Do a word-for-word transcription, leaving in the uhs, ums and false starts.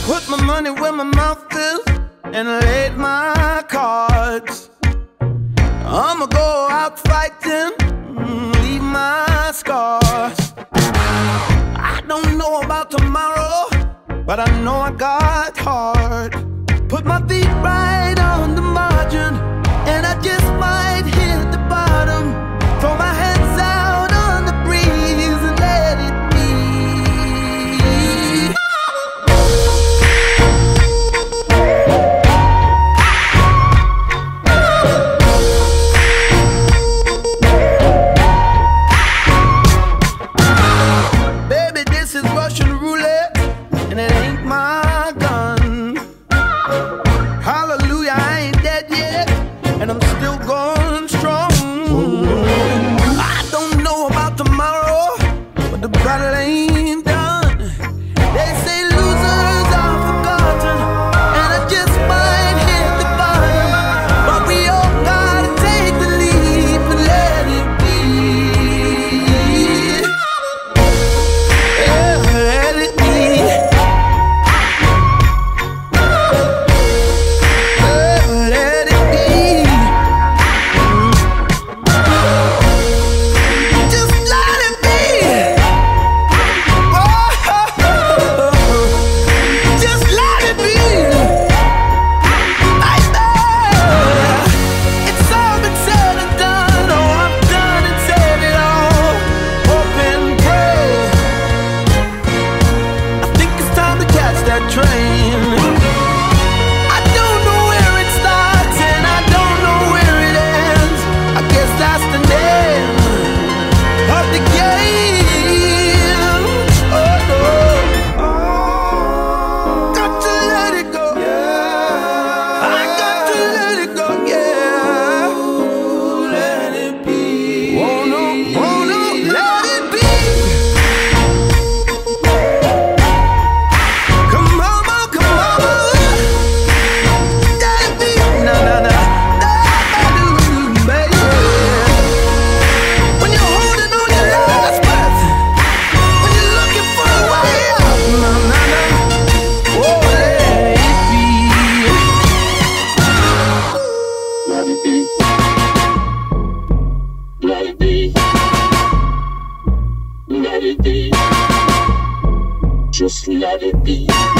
Put my money where my mouth is and laid my cards. I'ma go out fighting, leave my scars. I don't know about tomorrow, but I know I got heart. Put my feet right on the margin, and I just might hit the bottom. Throw my hands out on the breeze and let it be. Baby, this is Russian roulette, and it ain't my gun. Hallelujah, I ain't dead yet, and I'm still going strong. I don't know about tomorrow, but the battle ain't done. They say losers are forgotten, and I just might hit the bottom. But we all gotta take the leap and let it be. Yeah, let it be. Just let it be.